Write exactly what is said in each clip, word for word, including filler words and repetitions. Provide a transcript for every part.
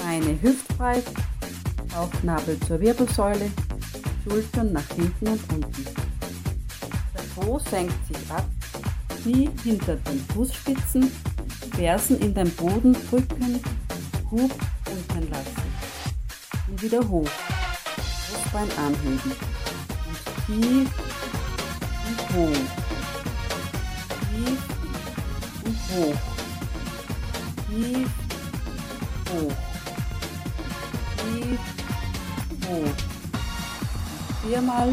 Beine hüftbreit, Bauchnabel zur Wirbelsäule, Schultern nach hinten und unten. Der Po senkt sich ab, Knie hinter den Fußspitzen, Fersen in den Boden drücken, Hub unten lassen. Und wieder hoch, Brustbein anheben und tief und hoch, tief und hoch, tief, hoch, tief, hoch. Viermal.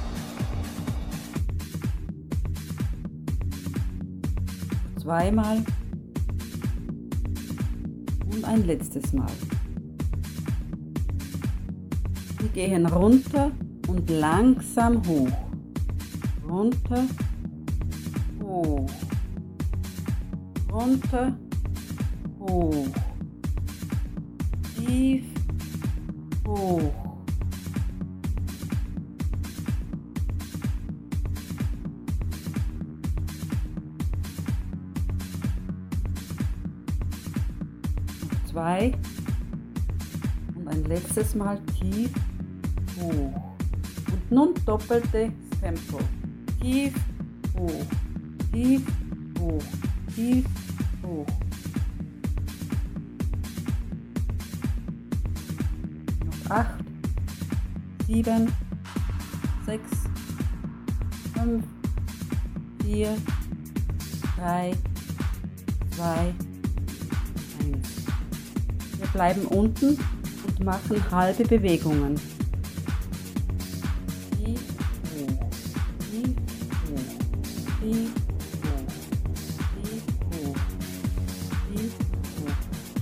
Zweimal. Und ein letztes Mal. Wir gehen runter und langsam hoch. Runter, hoch. Runter, hoch. Tief, hoch. Zwei und ein letztes Mal tief, hoch. Und nun doppelte Tempo. Tief, hoch, tief, hoch, tief, hoch. Noch acht, sieben, sechs, fünf, vier, drei, zwei, eins. Wir bleiben unten und machen halbe Bewegungen. Tief, hoch, tief, hoch, tief, hoch, tief, hoch, tief, hoch.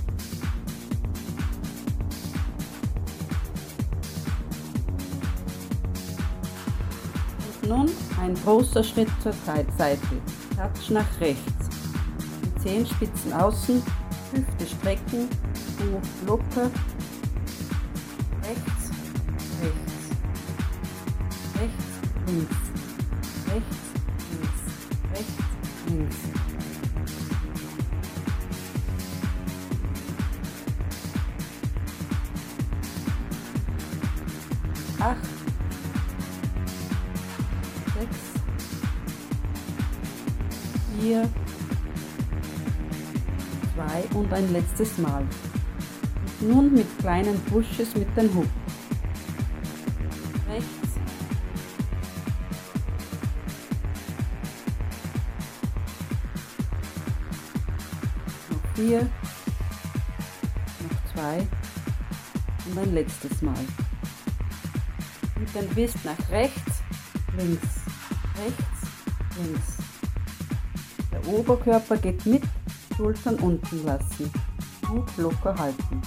Und nun ein großer Schritt zur Seite. Touch nach rechts. Die Zehenspitzen außen, Hüfte strecken. Locker, rechts, rechts, rechts, links, rechts, links, rechts, links. Acht, sechs, vier, zwei und ein letztes Mal. Nun mit kleinen Pushes mit den Hub. Rechts. Noch vier. Noch zwei. Und ein letztes Mal. Mit dem Twist nach rechts, links, rechts, links. Der Oberkörper geht mit, Schultern unten lassen. Hub locker halten.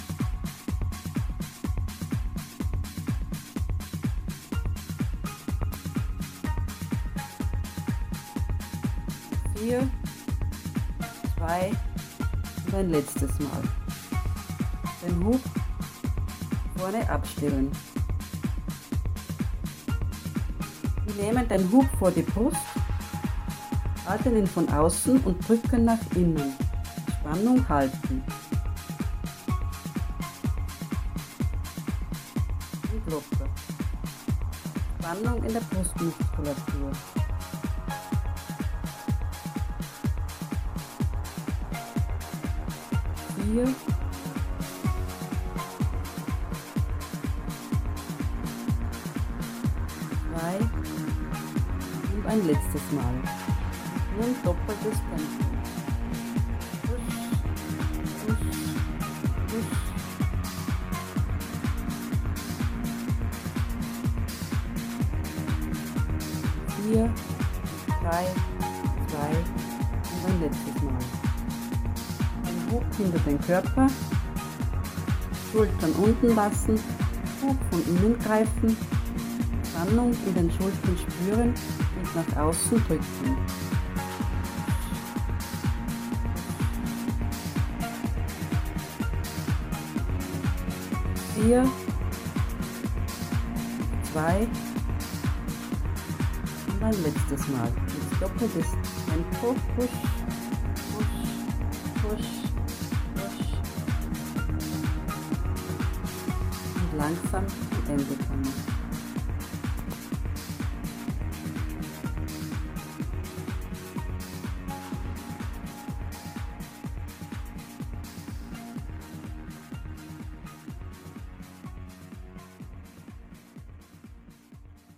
Vier, zwei und ein letztes Mal. Den Hub vorne abstellen. Wir nehmen den Hub vor die Brust, halten ihn von außen und drücken nach innen. Spannung halten. Und locker. Spannung in der Brustmuskulatur. Vier, zwei und ein letztes Mal. Nun doppeltes Tempo. Push, push, push. Vier, drei, zwei und ein letztes Mal. Hub hinter den Körper, Schultern unten lassen, Hub von innen greifen, Spannung in den Schultern spüren und nach außen drücken. Vier, zwei und ein letztes Mal. Jetzt doppeltes Tempo, push, push, push. langsam zum Ende kommen.